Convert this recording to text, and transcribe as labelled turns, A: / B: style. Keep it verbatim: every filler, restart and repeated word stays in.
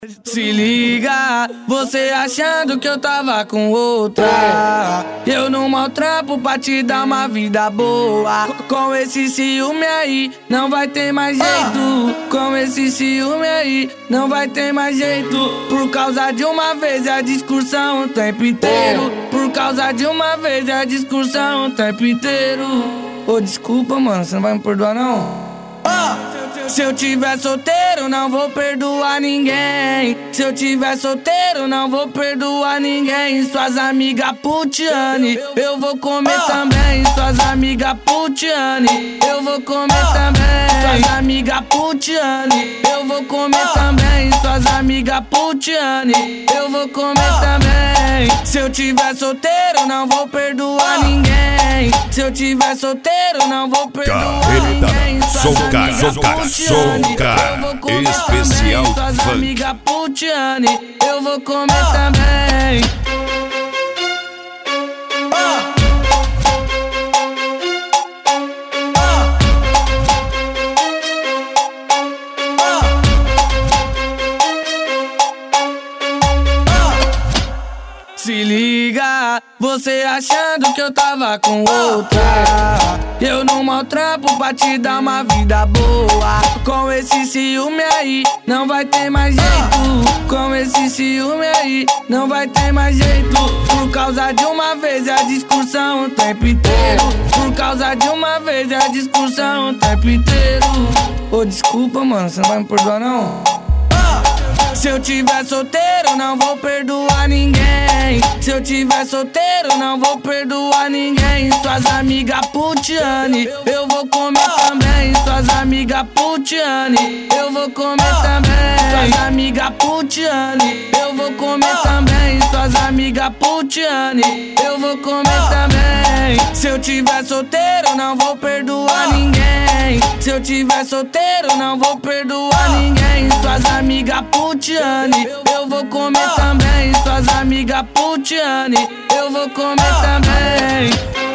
A: Se liga, você achando que eu tava com outra. Eu não maltrampo pra te dar uma vida boa. Com esse ciúme aí, não vai ter mais jeito. Com esse ciúme aí, não vai ter mais jeito. Por causa de uma vez é a discussão o tempo inteiro. Por causa de uma vez é a discussão o tempo inteiro. Ô, desculpa, mano, você não vai me perdoar, não? Se eu tiver solteiro, não vou perdoar ninguém. Se eu tiver solteiro, não vou perdoar ninguém. Suas amigas putiane, eu vou comer também. Suas amigas putiane, eu vou comer também. Suas amigas putiane, eu vou comer também. Suas amigas putiane, eu vou comer também. Se eu tiver solteiro, não vou perdoar ninguém. Se eu tiver solteiro, não vou perdoar ninguém.
B: Sou o cara, sou o cara, sou o cara especial
A: Suas
B: funk.
A: amigas putiane, eu vou comer também. Se liga, você achando que eu tava com outra. Eu não maltrampo pra te dar uma vida boa. Com esse ciúme aí, não vai ter mais jeito. Com esse ciúme aí, não vai ter mais jeito. Por causa de uma vez é a discussão o tempo inteiro. Por causa de uma vez é a discussão o tempo inteiro. Ô, desculpa, mano, você não vai me perdoar, não? Se eu tiver solteiro, não vou perdoar ninguém. Se eu tiver solteiro, não vou perdoar ninguém. Suas amigas putiane, eu vou comer também. Suas amigas putiane, eu vou comer também. Suas amigas putiane, eu vou comer também. Suas amigas putiane, eu vou comer também. Se eu tiver solteiro, não vou perdoar ninguém. Se eu tiver solteiro, não vou perdoar ninguém. Suas amigas putiane, eu vou comer também. Suas amigas putiane, eu vou comer também.